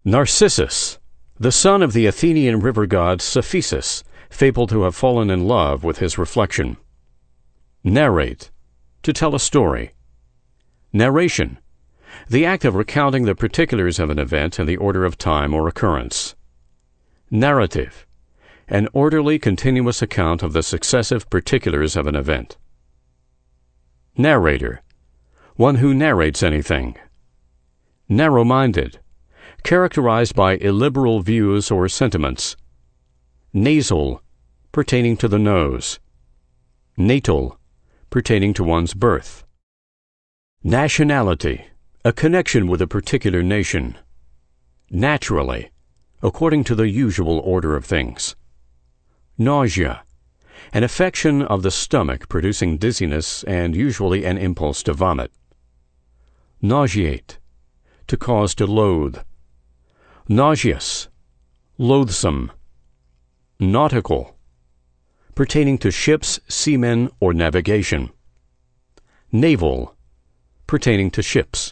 Narcissus, the son of the Athenian river god Cephissus, fabled to have fallen in love with his reflection. Narrate, to tell a story. Narration, the act of recounting the particulars of an event in the order of time or occurrence. Narrative, an orderly, continuous account of the successive particulars of an event. Narrator, one who narrates anything. Narrow-minded, characterized by illiberal views or sentiments. Nasal, pertaining to the nose. Natal, pertaining to one's birth. Nationality, a connection with a particular nation. Naturally, according to the usual order of things. Nausea, an affection of the stomach producing dizziness and usually an impulse to vomit. Nauseate, to cause to loathe. Nauseous, loathsome. Nautical, pertaining to ships, seamen, or navigation. Naval, pertaining to ships.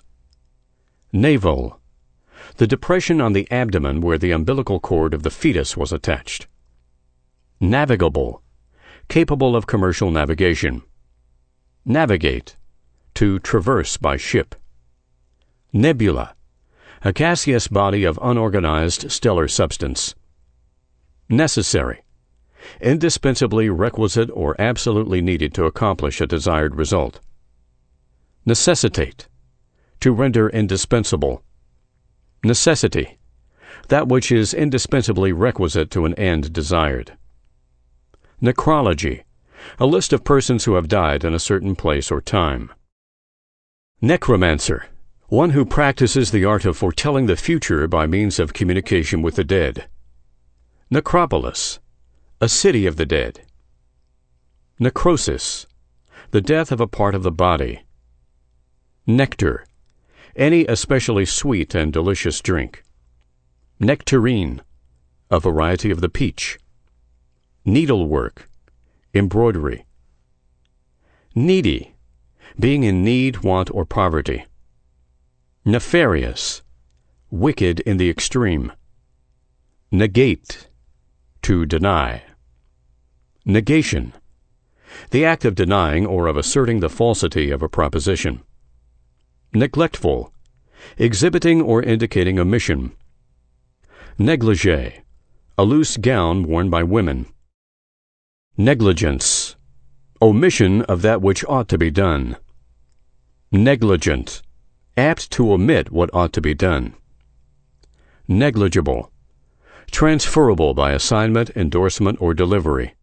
Navel, the depression on the abdomen where the umbilical cord of the fetus was attached. Navigable, capable of commercial navigation. Navigate, to traverse by ship. Nebula, a gaseous body of unorganized stellar substance. Necessary, indispensably requisite or absolutely needed to accomplish a desired result. Necessitate, to render indispensable. Necessity, that which is indispensably requisite to an end desired. Necrology, a list of persons who have died in a certain place or time. Necromancer, one who practices the art of foretelling the future by means of communication with the dead. Necropolis, a city of the dead. Necrosis, the death of a part of the body. Nectar, any especially sweet and delicious drink. Nectarine, a variety of the peach. Needlework, embroidery. Needy, being in need, want, or poverty. Nefarious, wicked in the extreme. Negate, to deny. Negation, the act of denying or of asserting the falsity of a proposition. Neglectful, exhibiting or indicating omission. Negligee, a loose gown worn by women. Negligence, omission of that which ought to be done. Negligent, apt to omit what ought to be done. Negligible, transferable by assignment, endorsement, or delivery.